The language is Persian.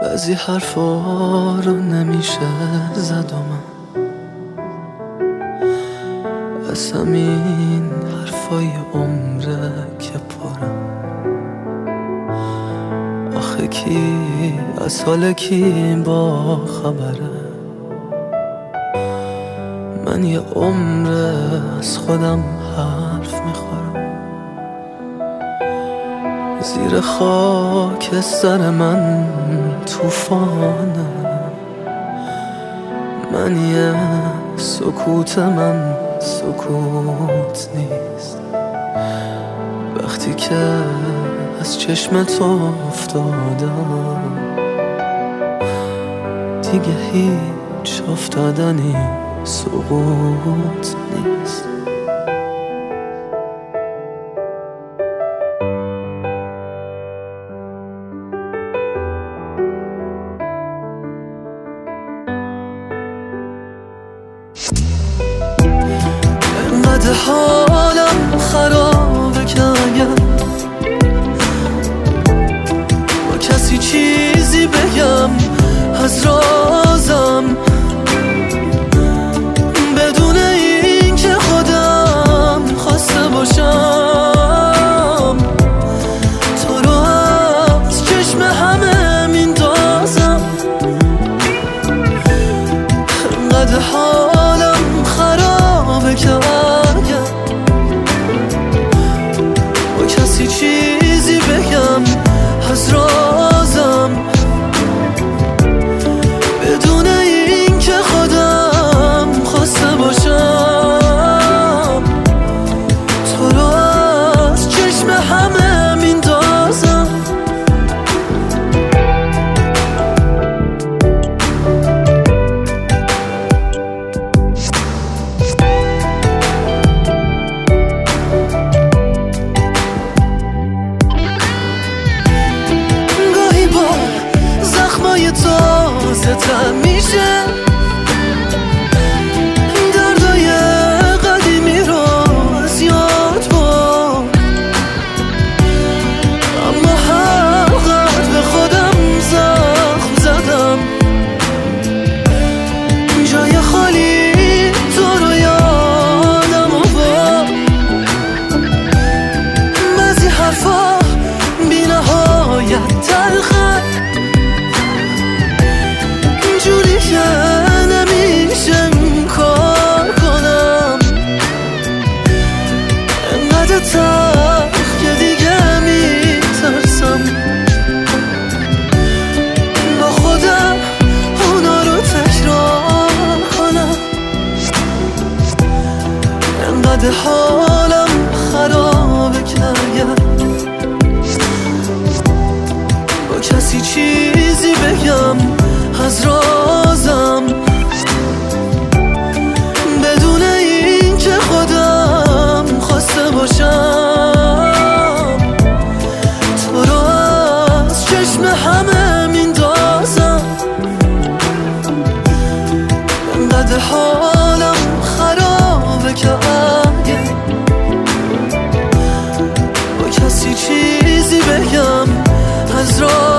بعضی حرفا رو نمیشه زد و من از همین حرفای عمره که پرم. آخه کی از حال کی با خبره؟ من یه عمره از خودم حرف میخورم. زیر خاکستر من طوفانه. من یه سکوت من سکوت نیست. وقتی که از چشم تو افتادم دیگه هیچ افتادنی سقوط نیست. انقدر حالم خرابه که اگر با کسی چیزی بگم از رازم، بدون این که خودم خواسته باشم، تو رو از چشم همه میندازم. انقدر حالم خرابه که اگر با کسی چیزی بگم از رازم، بدون این که خودم خواسته باشم، تو رو از چشم همه میندازم. گاهی با زخمای تازه تر میشه دردای قدیمی رو از یاد بر، اما هر قدر به خودم زخم زدم جای خالی تو رو یادم آورد. بعضی حرفا بی نهایت تلخه جوری که نمیشه کار کنم. انقدر تلخ که دیگه میترسم با خودم اونا رو تکرار کنم. انقدر حالم خرابه که اگر با کسی چیزی بگم از رازم، بدون این که خودم خواسته باشم، تو رو از چشم همه میندازم. انقدر حالم خرابه که اگه با کسی چیزی بگم از رازم،